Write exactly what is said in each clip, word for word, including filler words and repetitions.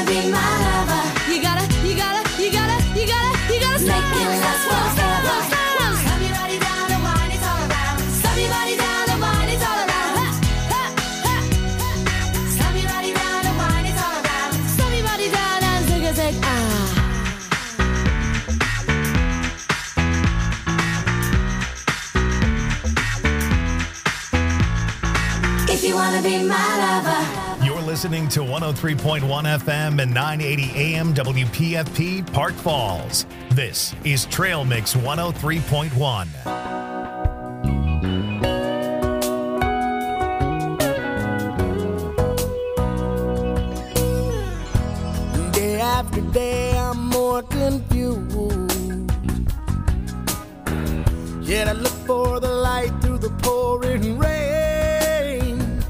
be my lover, you gotta, you gotta, you gotta, you gotta, you gotta stop. Make it last forever. Stop your body down, the wine is all around. Stop your body down, the wine is all around. Ha, ha, ha. Stop your body down, the wine is all around. Stop your body down and take a sec. Ah. If you wanna be my lover. You're listening to one oh three point one F M and nine eighty A M W P F P Park Falls. This is Trail Mix one oh three point one. Day after day, I'm more confused. Yet I look for the light through the pouring rain.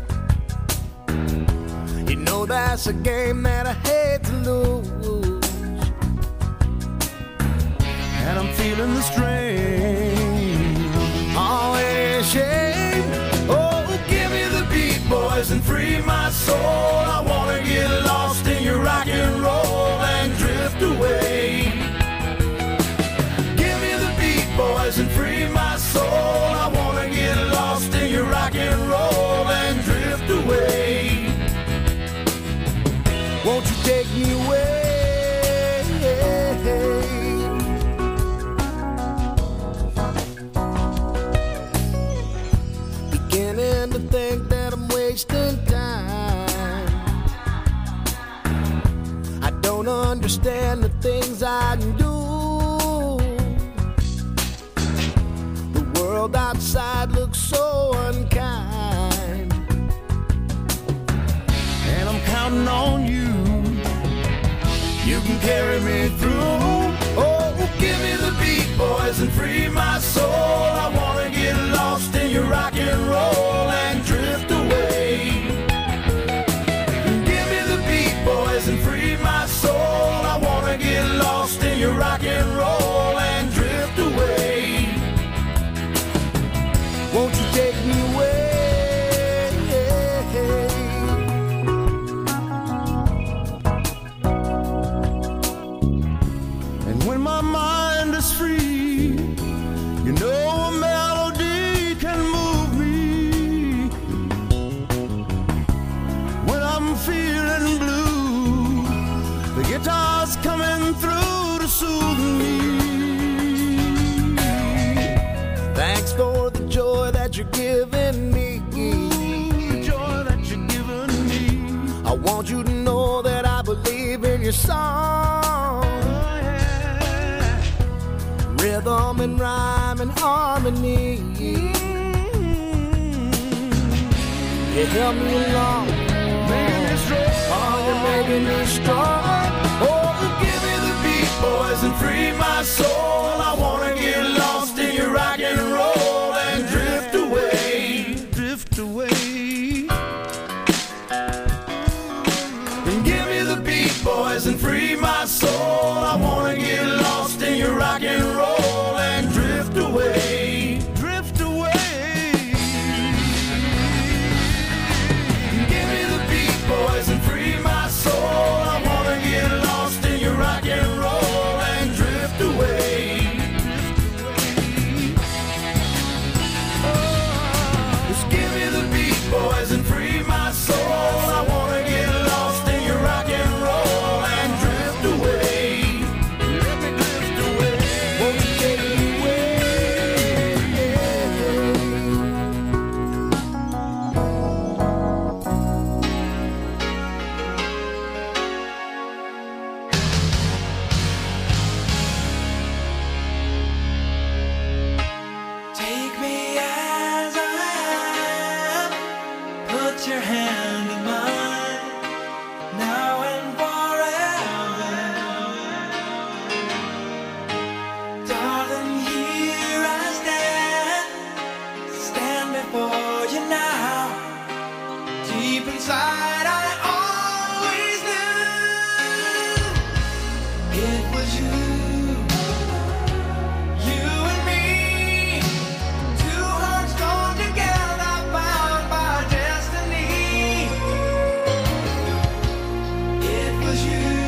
You know that's a game that I hate to lose. And I'm feeling the strain. Always shame. Oh, give me the beat, boys, and free my soul. I wanna get lost in your rock and roll and drift away. Give me the beat, boys, and free my soul. I wanna get lost in your rock and roll and drift away. Won't you take me away? Beginning to think that I'm wasting time. I don't understand the things I do. The world outside looks so unkind. And I'm counting on you. You can carry me through. Oh, give me the beat, boys, and free my soul. I wanna get lost in your rock and roll and drift away. Give me the beat, boys, and free my soul. I wanna get lost in your rock and roll and drift away. Won't you take me away? When my mind is free, you know a melody can move me. When I'm feeling blue, the guitar's coming through to soothe me. Thanks for the joy that you're giving me. The joy that you're giving me. I want you to know that I believe in your song. Rhythm and rhyme and harmony. You help me along, making me strong. Oh, you're making me strong. Oh, give me the beat, boys, and free my soul. I wanna get lost in your rock and roll and drift away, drift away. And give me the beat, boys, and free my soul. I wanna get lost in your rock and roll and drift away, drift away. Give me the beat, boys, and free my soul. I wanna get lost in your rock and roll and drift away. Just give me the beat, boys, and free my soul. I wanna get lost in your rock and roll and drift away. Let me drift away. Won't you take me away? Take me as I am. Put your hand in mine. Now and forever. Darling, here I stand. Stand before you now. Deep inside, I always knew it was you. You and me. Two hearts gone together, bound by destiny. It was you.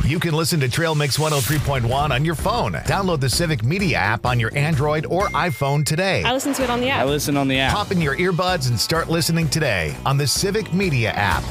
You can listen to Trail Mix one oh three point one on your phone. Download the Civic Media app on your Android or iPhone today. I listen to it on the app. I listen on the app. Pop in your earbuds and start listening today on the Civic Media app.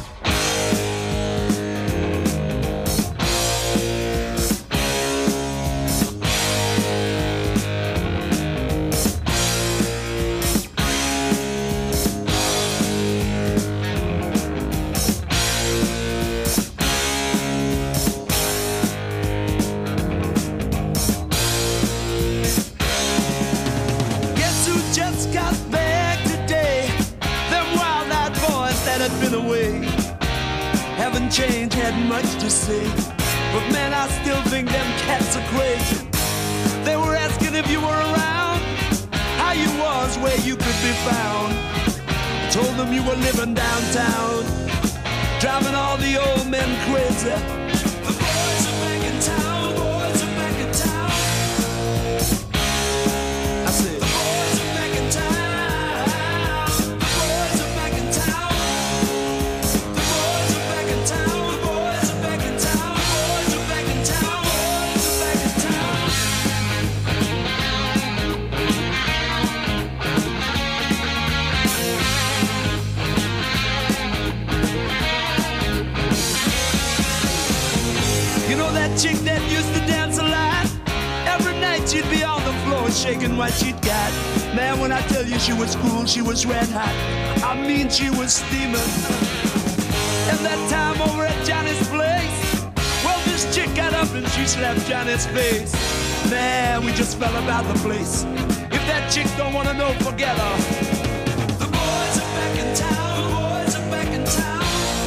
Guess who just got back today? Them wild-eyed boys that had been away haven't changed, had much to say. But man, I still think them cats are crazy. They were asking if you were around, how you was, where you could be found. Told them you were living downtown, driving all the old men crazy. The boys are back in town, boys are back in town. I said, the boys are back in town. The boys are back in town. The boys are back in town. The boys are back in town. The boys are back in town. Boys are back in town. You know that chick that used to dance a lot? Every night she'd be on the floor shaking what she'd got. Man, when I tell you she was cool, she was red hot. I mean, she was steaming. And that time over at Johnny's place, well, this chick got up and she slapped Johnny's face. Man, we just fell about the place. If that chick don't wanna know, forget her. The boys are back in town. The boys are back in town.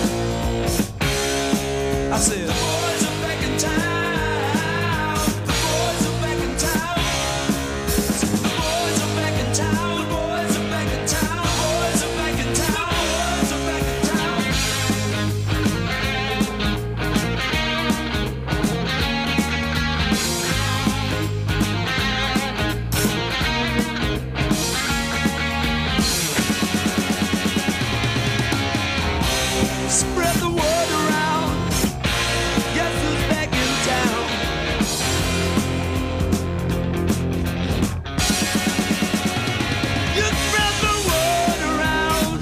I said, the boys are back in town. The boys are back in town. The boys are back in town. The boys are back in town. The boys are back in town. The boys are back in town. Spread the word around. Guess who's back in town? You spread the word around.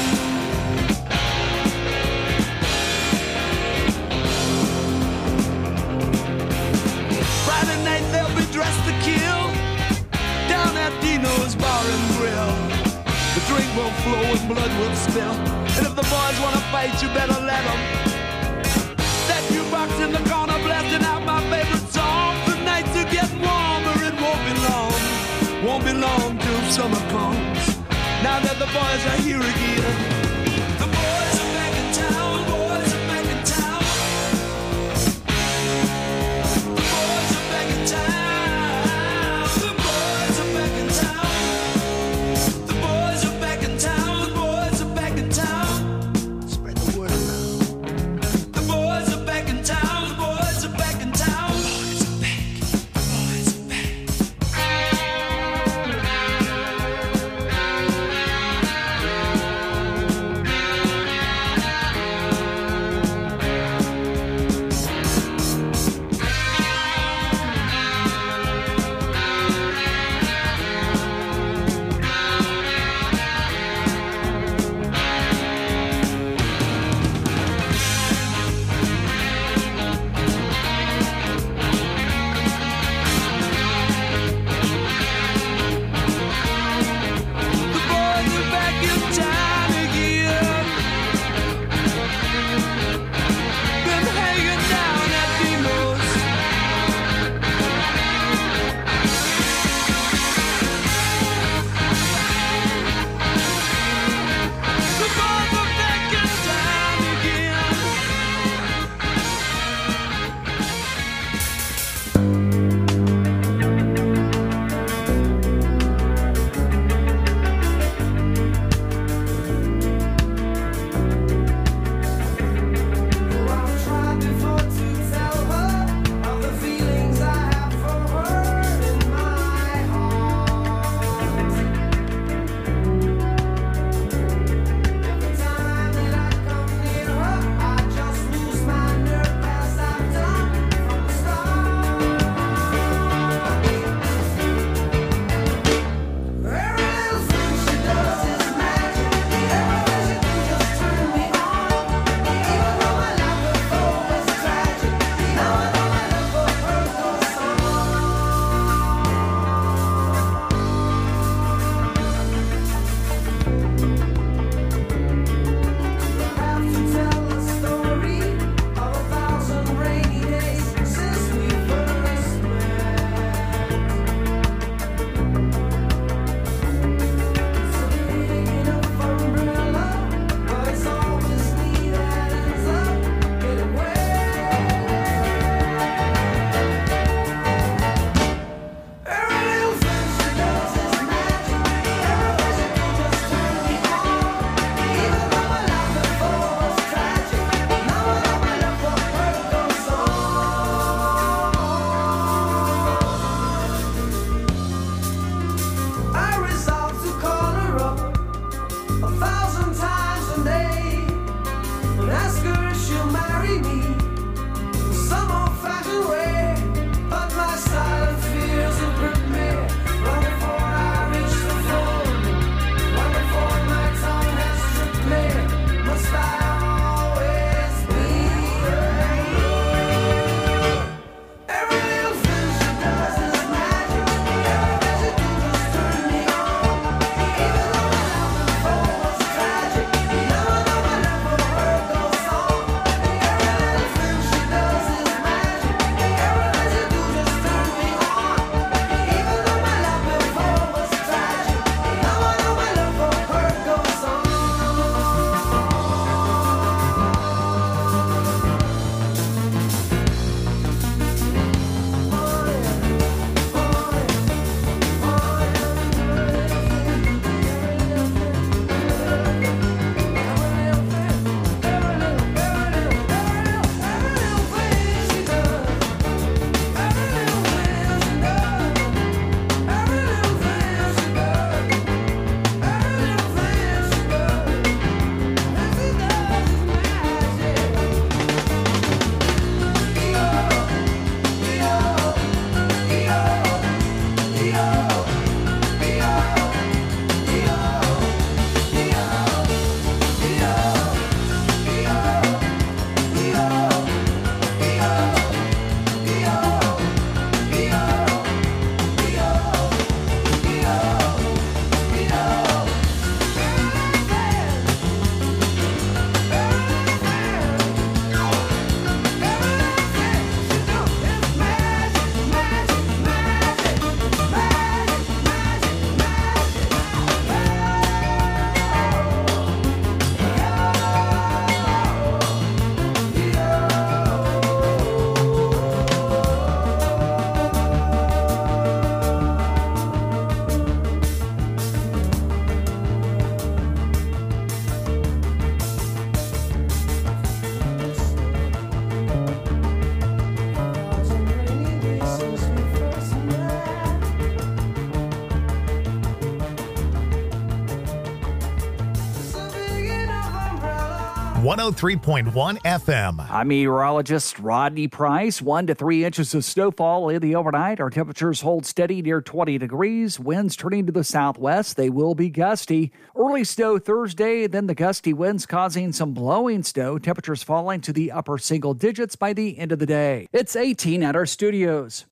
Friday night they'll be dressed to kill down at Dino's Bar and Grill. The drink will flow and blood will spill. And if the boys wanna fight, you better let them. That jukebox in the corner blasting out my favorite song. The nights are getting warmer, it won't be long. Won't be long till summer comes. Now that the boys are here again. The boys are back in town, boys are back in town. The boys are back in town. The boys are back in town. The boys are back in town. The boys are back in town. Spread the word around. The boys are back in town. The boys are back in town. The boys are back. The boys are back. one oh three point one F M. I'm meteorologist Rodney Price. One to three inches of snowfall in the overnight. Our temperatures hold steady near twenty degrees. Winds turning to the southwest. They will be gusty. Early snow Thursday, then the gusty winds causing some blowing snow. Temperatures falling to the upper single digits by the end of the day. It's eighteen at our studios.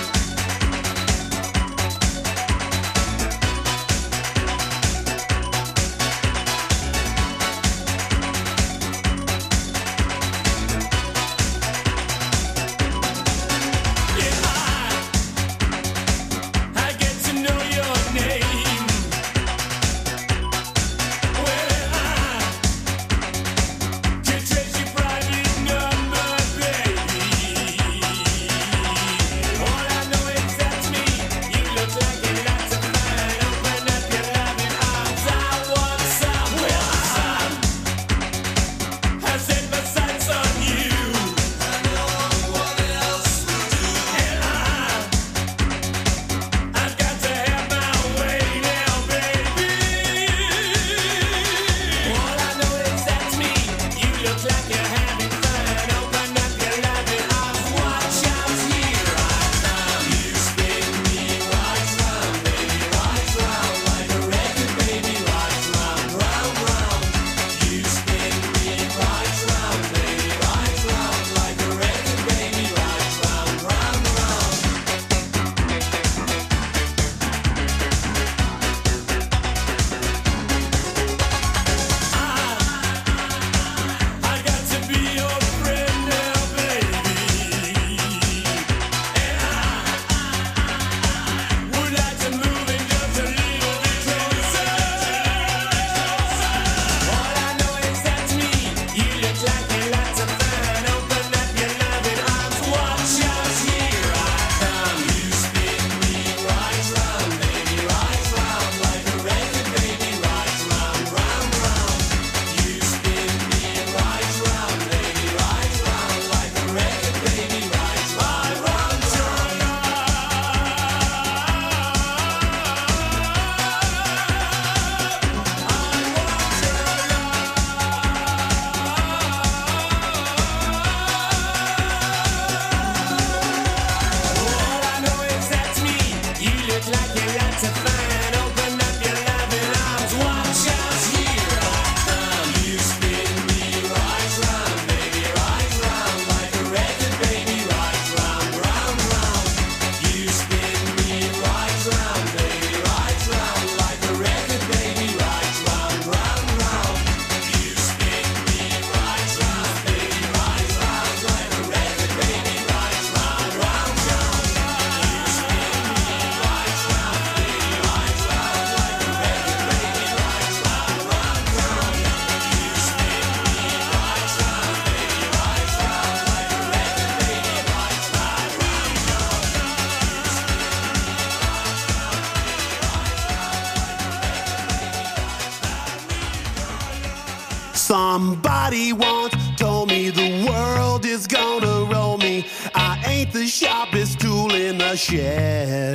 Somebody once told me the world is gonna roll me. I ain't the sharpest tool in the shed.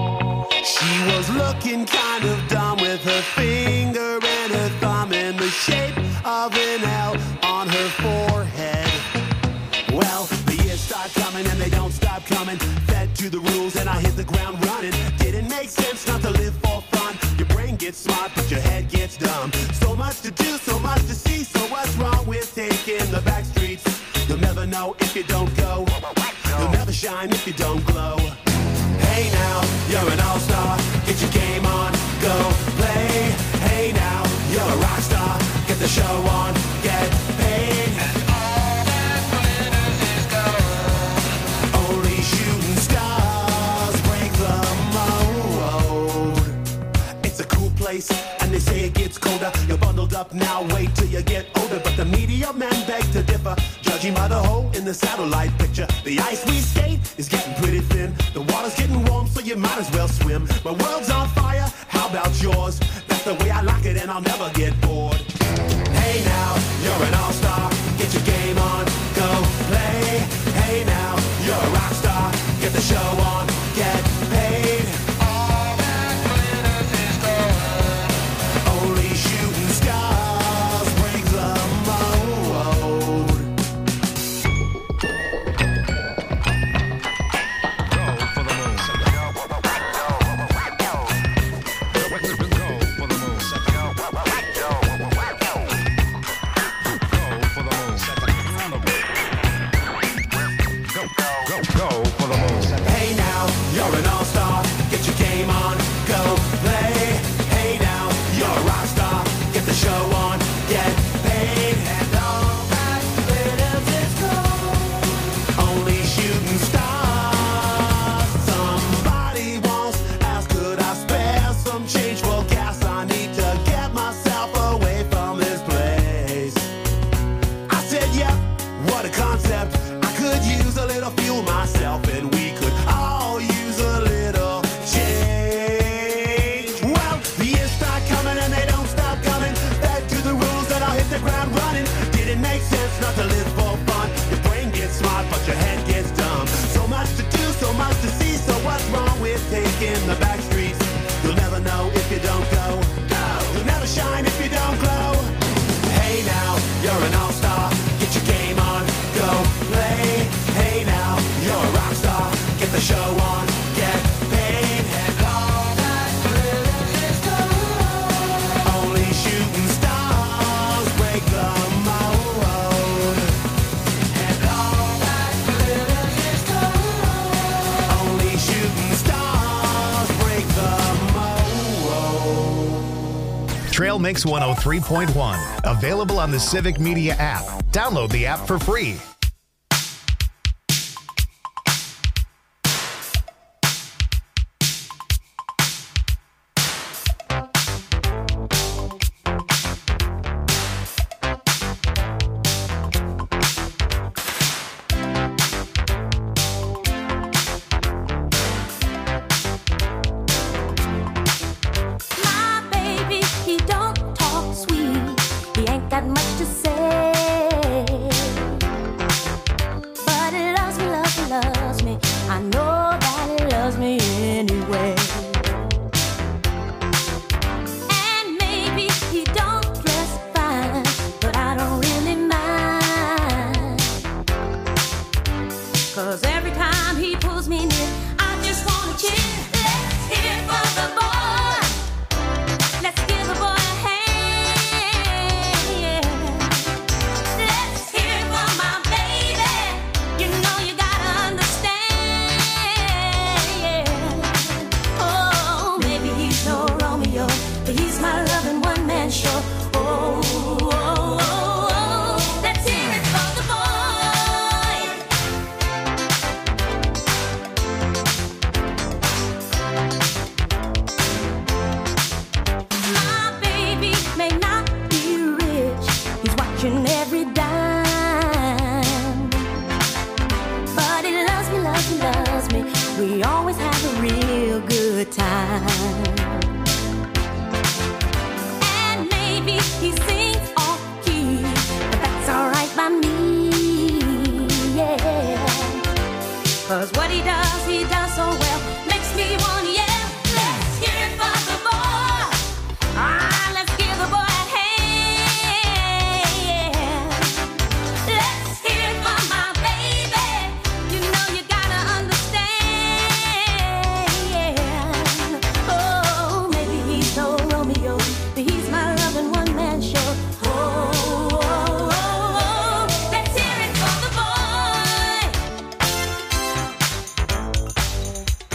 She was looking kind of dumb with her finger and her thumb in the shape of an L on her forehead. Well, the years start coming and they don't stop coming. Fed to the rules and I hit the ground running. Didn't make sense not to live for fun. Your brain gets smart but your head gets dumb. So much to do, so much to see. So what's wrong with taking the back streets? You'll never know if you don't go. You'll never shine if you don't glow. Hey now, you're an all-star. Get your game on, go play. Hey now, you're a rock star. Get the show on, get paid. And all that glitters is gold. Only shooting stars break the mold. It's a cool place, and they say it gets colder. You're bundled up now, wait till you get older. But the media men beg to differ, judging by the hole in the satellite picture. The ice we skate is getting pretty thin. The water's getting warm, so you might as well swim. My world's on fire, how about yours? That's the way I like it, and I'll never get bored. Hey now, you're an all-star. Get your game on, go play. Hey now, you're a rock star. Get the show on, get paid. All that glitters is gold. Only shooting stars break the mold. running. Did it make sense not to live for fun? Your brain gets smart, but your head gets dumb. So much to do, so much to see. So what's wrong with taking the back streets? You'll never know if you don't go. No. You'll never shine if you don't glow. Hey now, you're an all-star. Get your game on, go play. Hey now, you're a rock star. Get the show on, get paid. And all that glitters is gold. Only shooting stars break the mold. And all that glitters is gold. Only shooting stars break the mold. Trail Mix one oh three point one. Available on the Civic Media app. Download the app for free. My baby, he don't talk sweet. He ain't got much to say. But he loves me, loves me, loves me. I know that he loves me anyway. And maybe he don't dress fine, but I don't really mind. 'Cause every time he pulls me near, I just wanna cheer. Let's hear for the boy. Let's give the boy a hand. Yeah. Let's hear for my baby. You know you gotta understand. Yeah. Oh, maybe he's no Romeo, but he's my loving one-man show. Oh, oh, oh, oh. Let's hear it for the boy. My baby may not be rich. He's watching every dime. But he loves me, loves me, loves me. We always have a real good time. And maybe he sings off key, but that's alright by me. Yeah. 'Cause what he does, he does so well. Makes me wanna yell. Let's hear it for the boy. Ah, let's give the boy a hand. Let's hear it for my baby. You know you gotta understand. Yeah. Oh, maybe he's no Romeo, but he's my loving one-man show. Oh, oh, oh, oh. Let's hear it for the boy.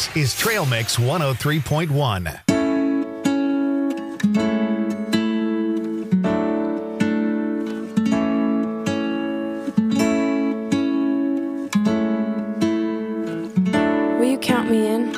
This is Trail Mix one oh three point one. Count me in.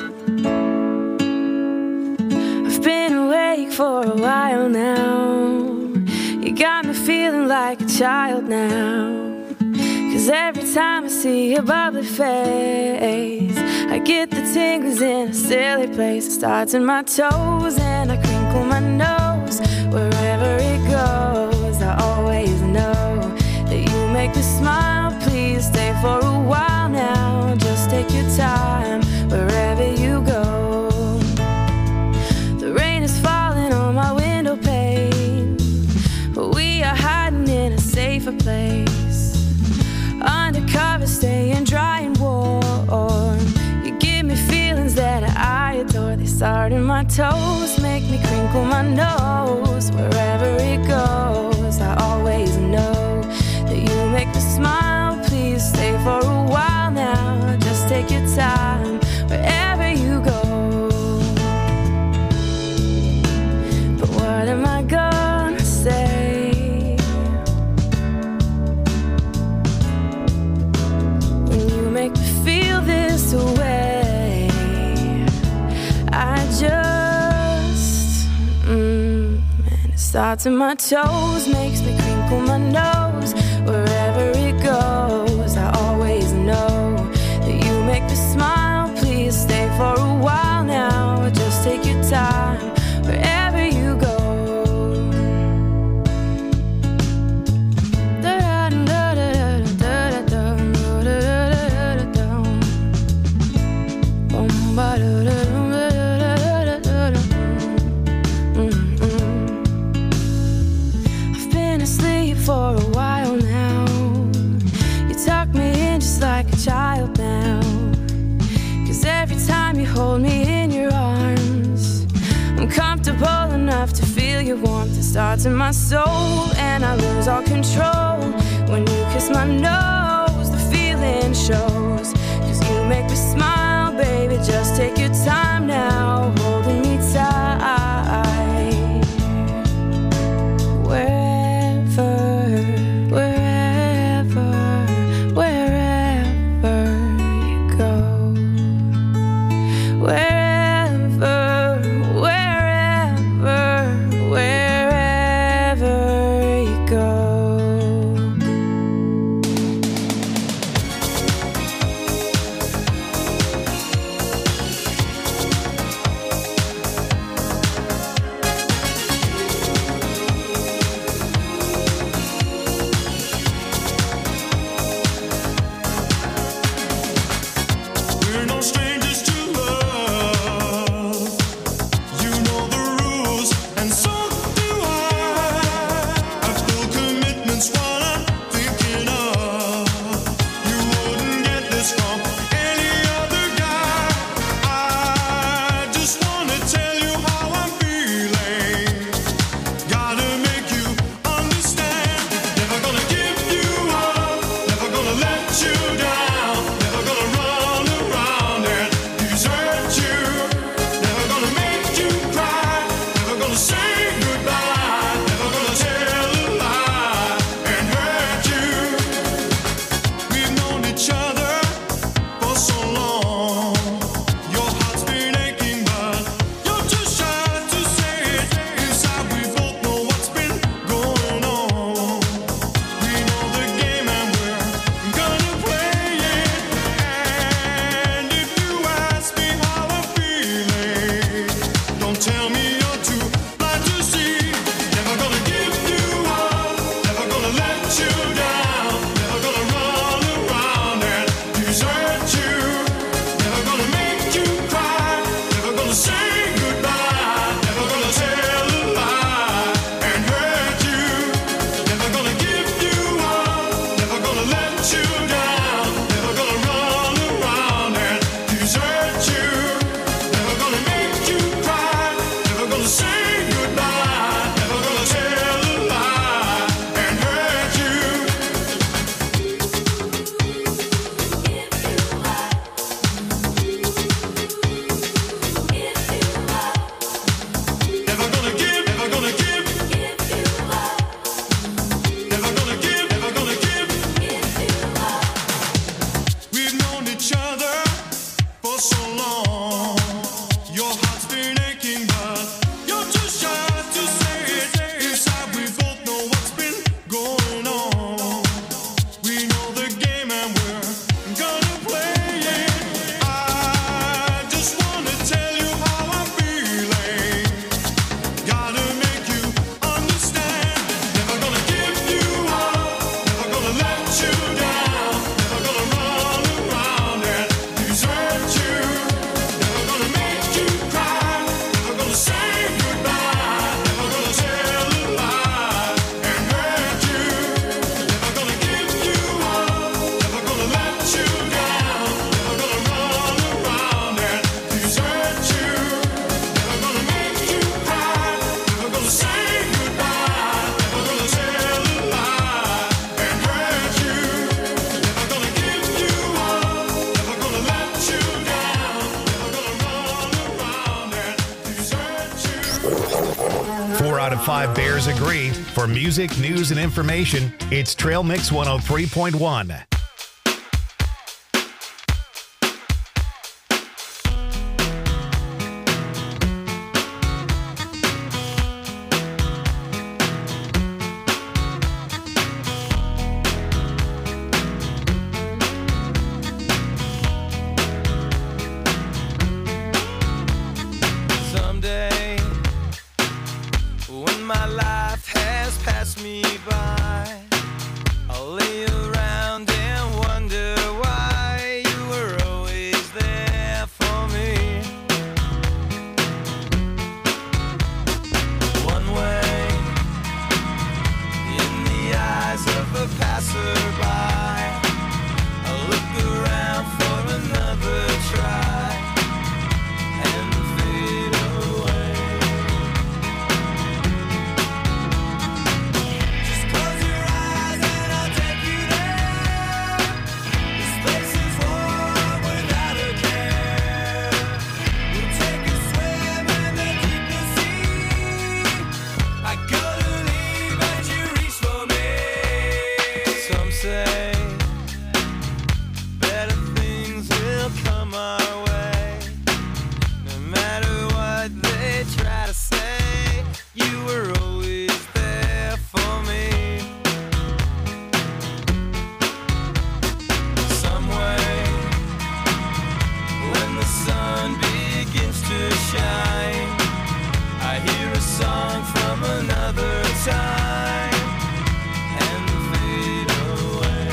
I've been awake for a while now. You got me feeling like a child now. Cause every time I see your bubbly face, I get the tingles in a silly place. It starts in my toes and I crinkle my nose. Wherever it goes, I always know that you make me smile. Please stay for a while now. Just take your time wherever you go. The rain is falling on my window pane, but we are hiding in a safer place. Undercover, staying dry and warm. You give me feelings that I adore. They start in my toes, make me crinkle my nose. Wherever it goes, I always know that you make me smile. Please stay for a while now. Just take your time wherever you go. But what am I gonna say when you make me feel this way? I just mm, and it starts in my toes, makes me crinkle my nose. Wherever it goes, I always know that you make me smile. Please stay for a while now. Just take your time wherever you go. I've been asleep for a while now. You tuck me in just like a child now. Cause every time you hold me in your arms, I'm comfortable enough to feel your warmth. It starts in my soul and I lose all control. When you kiss my nose, the feeling shows. Cause you make me smile, baby. Just take your time now, holding me tight. Wherever, wherever, wherever you go. Wherever, wherever, wherever you go. Four out of five Bears agree. For music, news, and information, it's Trail Mix one oh three point one. Someday, when my life has passed me by, I'll lay around and wonder why you were always there for me. One way, in the eyes of a passerby, I look around for another try and fade away. Just close your eyes and I'll take you there. This place is warm without a care. We'll take a swim in the deepest sea. I gotta leave but you reach for me. Some say better things will come our way. No matter what they try to say, you were always there for me. Some way, when the sun begins to shine, I hear a song from another time and fade away,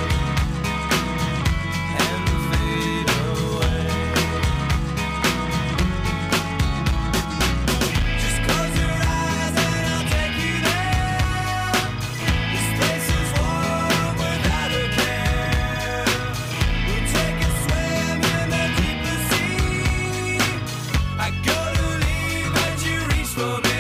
and fade away. Just close your eyes and I'll take you there. This place is warm without a care. We'll take a swim in the deepest sea. I gotta leave but you reach for me.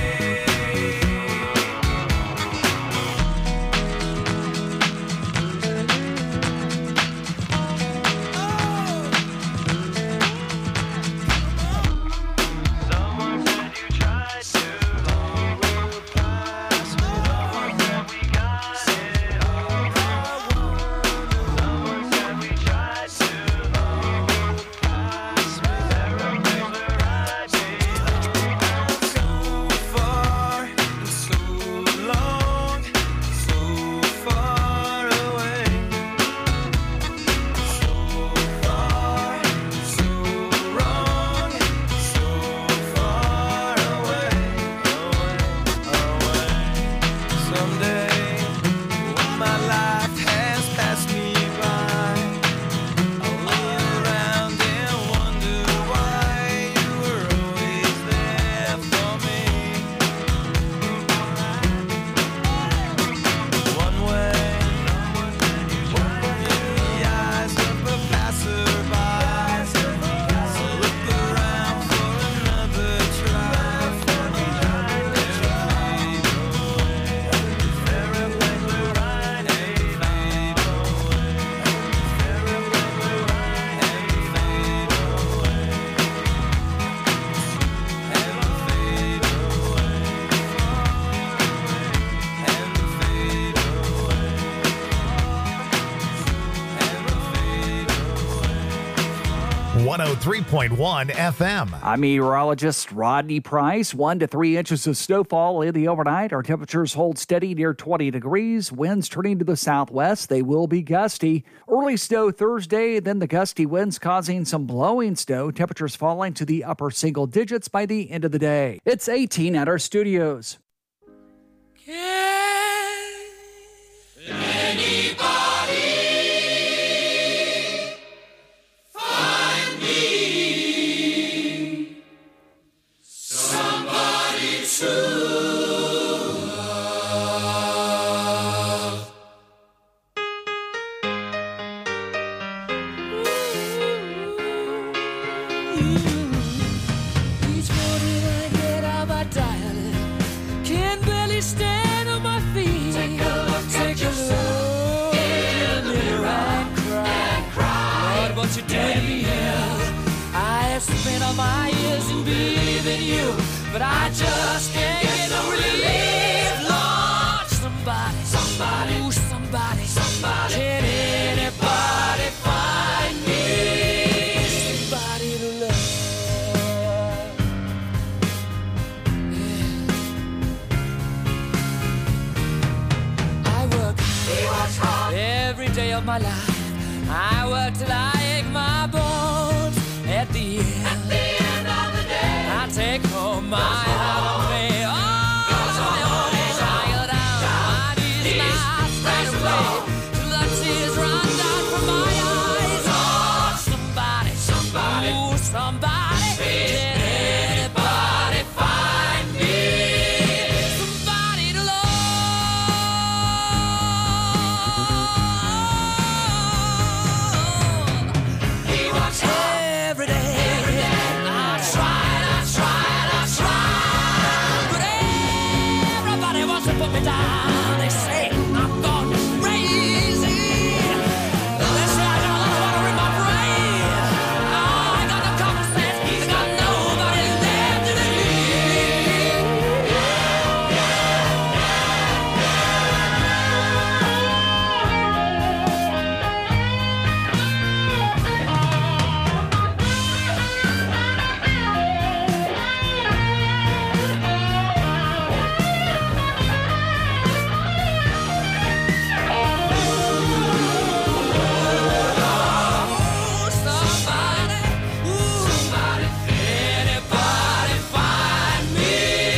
Someone said you tried to overpass with all that we got it all wrong. Someone said we tried to overpass with irregular writing. So far and so long, so far away. So far, so wrong, so far away, away, away. Someday, when my life has passed me by, I'll lay around and wonder why you were always there for me. One way, in the eyes of a passerby, so look around for another try and fade away, irregular writing, fade away, irregular writing, fade away, and fade away, and fade away, and fade away. one oh three point one F M. I'm meteorologist Rodney Price. One to three inches of snowfall in the overnight. Our temperatures hold steady near twenty degrees. Winds turning to the southwest. They will be gusty. Early snow Thursday, then the gusty winds causing some blowing snow. Temperatures falling to the upper single digits by the end of the day. It's eighteen at our studios. Each morning I get out my dialect, can barely stand on my feet. Take a look Take at yourself in the mirror and cry. cry. Lord, what you did to me here. I have spent all my years in believing you, but I just can't of my life. I work till I ache my bones. At the end, At the end of the day, I take home my heart of me. All on my own. I go down my knees and I straight away till the tears run down from my eyes. Oh, somebody, somebody, ooh, somebody, can anybody find me somebody to love? He wants every day. Every day. I tried, I tried, I tried, but everybody wants to put me down. They say I'm gone crazy. They say I got a lot of water in my brain. Oh, I got no common sense. I got nobody left in me. Oh, somebody, ooh, somebody, anybody find me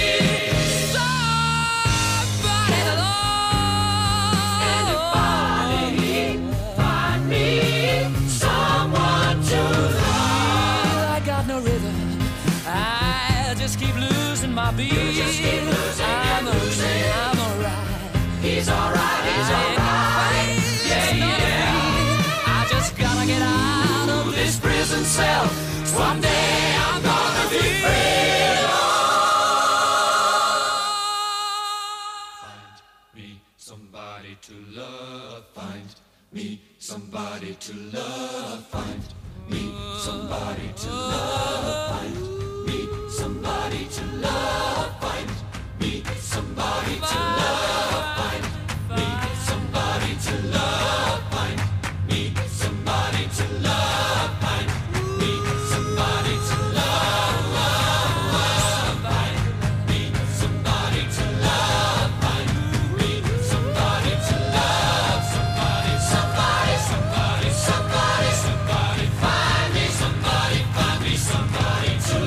somebody to love? Anybody find me someone to love? I got no rhythm. I just keep losing my beat. Just keep losing, I'm losing. I'm alright. He's alright. He's alright. Yeah, yeah. I just gotta get out of this prison cell. Someday I'm gonna be free. Find me somebody to love. Find me somebody to love. Find me somebody to love. Find me somebody to love. Find me somebody to love. Find me somebody to love. Find me somebody to love. Find me somebody to love. Find me somebody to love. Find me somebody to love. Somebody, somebody, somebody, somebody, somebody. Find me somebody, find me somebody to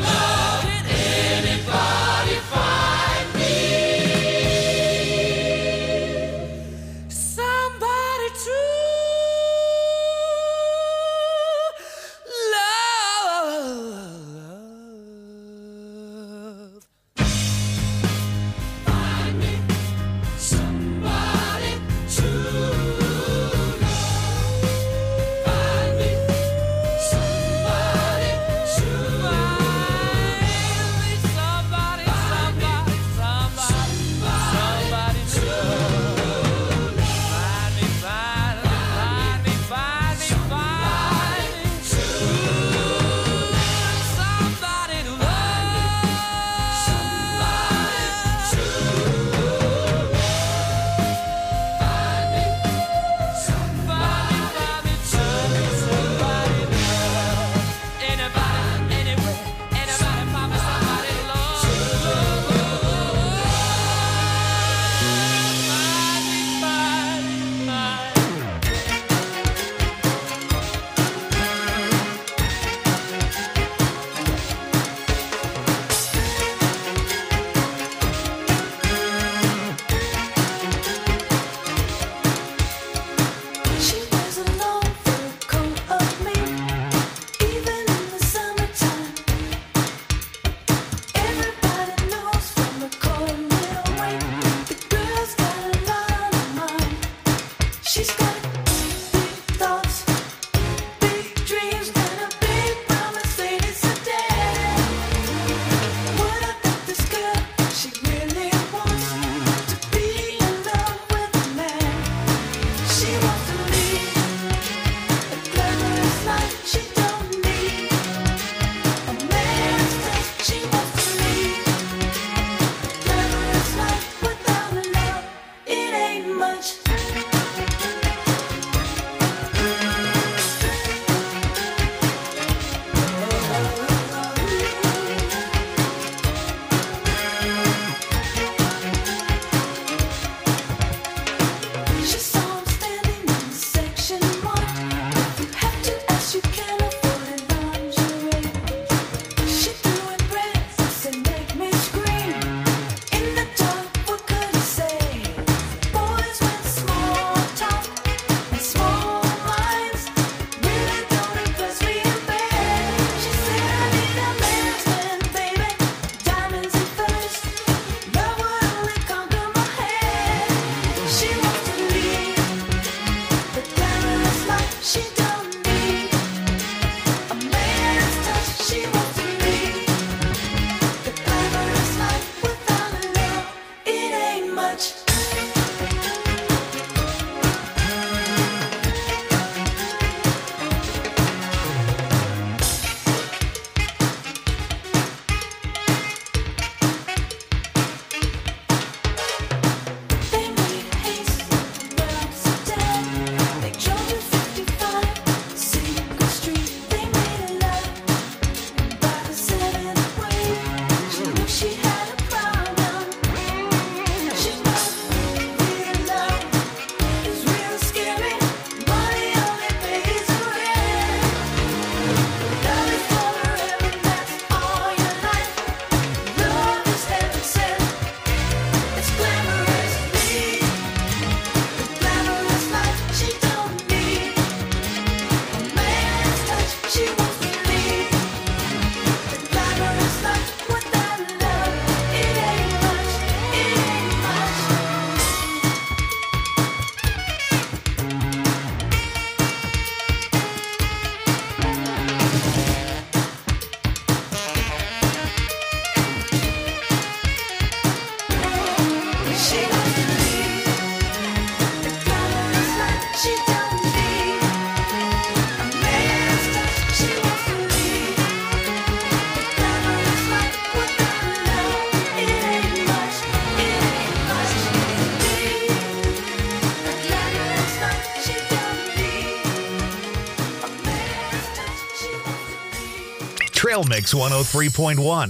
Trail Mix one oh three point one.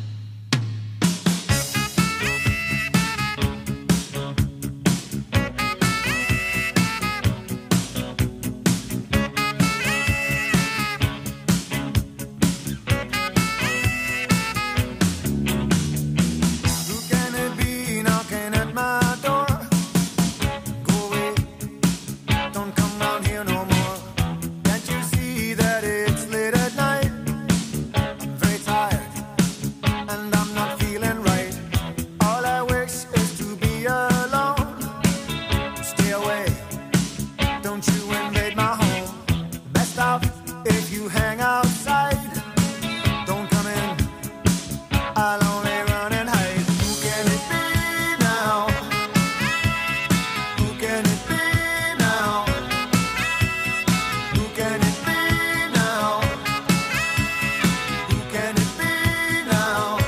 Who can it be knocking at my door? Go away, don't come round here no more. Can't you see that it's late at night? I'm very tired and I'm not feeling right. All I wish is to be alone. Stay away, don't you invade my home. Best out if you hang outside. Don't come in, I'll only run and hide. Who can it be now? Who can it be now? Who can it be now? Who can it be now?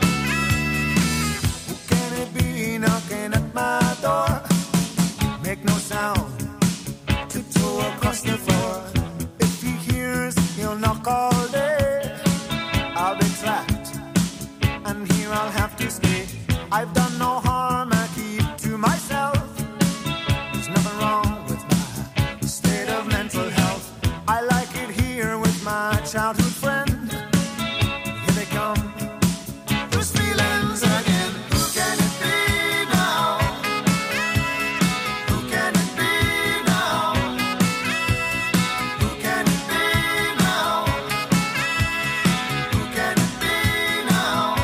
Who can it be knocking at my door? Make no sound, tiptoe across the floor. If he hears, he'll knock all day. I'll be trapped, and here I'll have to stay. I've done no harm, I keep to myself. There's nothing wrong with my state of mental health. I like it here with my childhood friend. Here they come, those feelings again. Who can it be now? Who can it be now? Who can it be now? Who can it be now?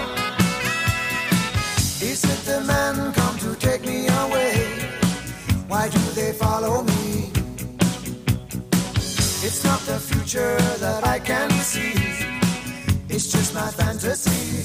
Is it the men come to take me away? Why do they follow me? It's not the future that I can see. It's just my fantasy.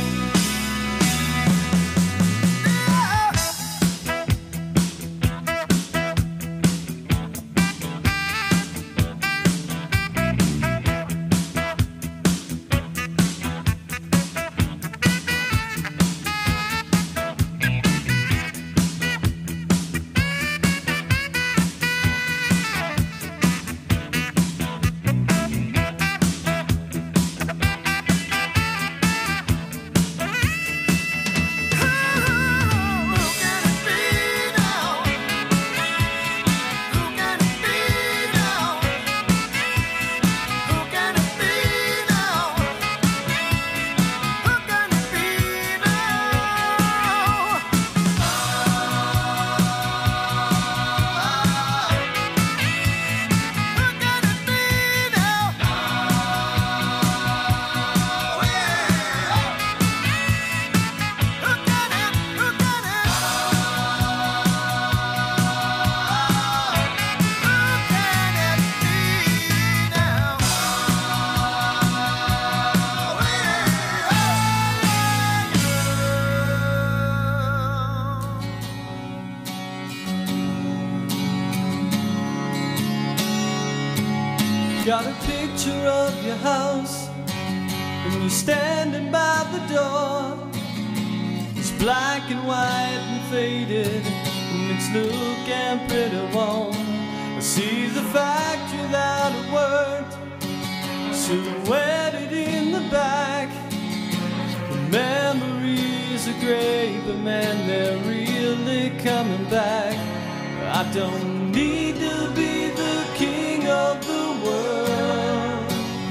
Got a picture of your house, and you're standing by the door. It's black and white and faded, and it's looking pretty warm. I see the factory that it worked, silhouetted in the back. The memories are great, but man, they're really coming back. I don't need to be the king of the world,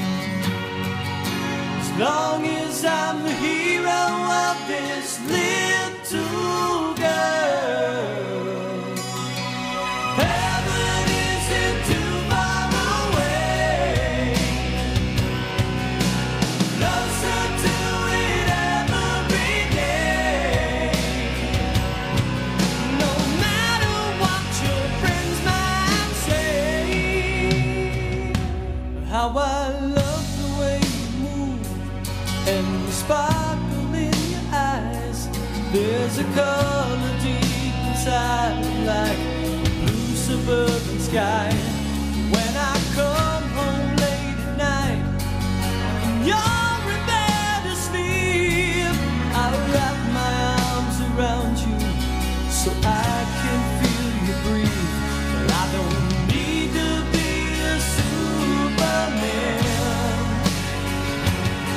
as long as I'm the hero of this little girl. Heaven isn't too far away, closer to it every day. No matter what your friends might say, how I love the way you move and the sparkle in your eyes. There's a color deep inside, like a blue suburban sky. When I come home late at night and you're in bed asleep, I wrap my arms around you so I can feel you breathe. But I don't need to be a Superman,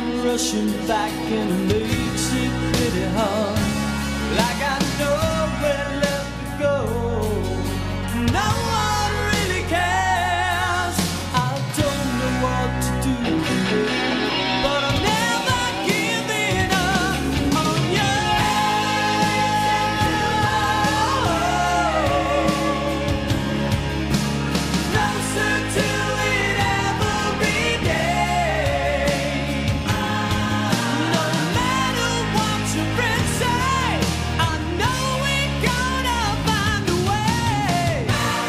come rushing back in a late sick pity heart. Like I nowhere left to go. No one really cares. I don't know what to do, but I'm never giving up on you. Closer to it every day. No matter what your friends say, I know we're gonna find a way.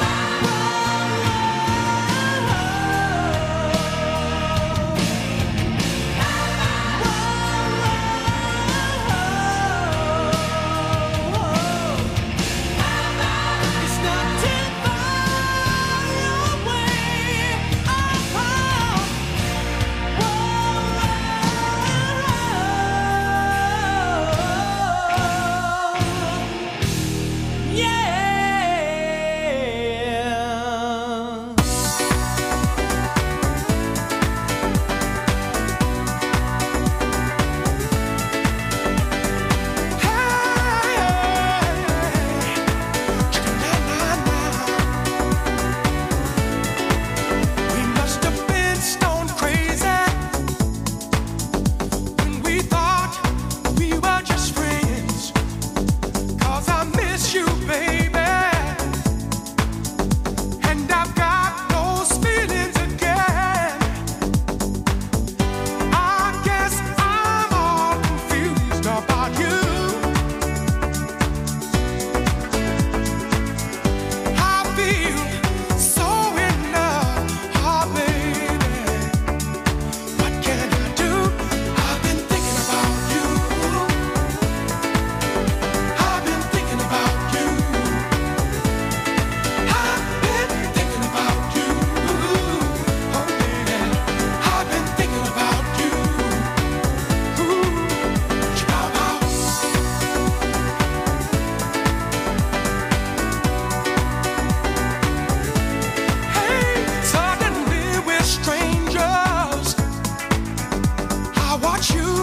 It's not too far away. Yeah. We must have been stone crazy when we thought we were just friends. 'Cause I miss you, baby, and I've got those feelings again. I guess I'm all confused about you. I feel so in love, oh baby. What can I do? I've been thinking about you. I've been thinking about you. I've been thinking about you. Oh yeah. I've been thinking about you. Ooh, Chicago. Hey, suddenly we're strangers. I watch you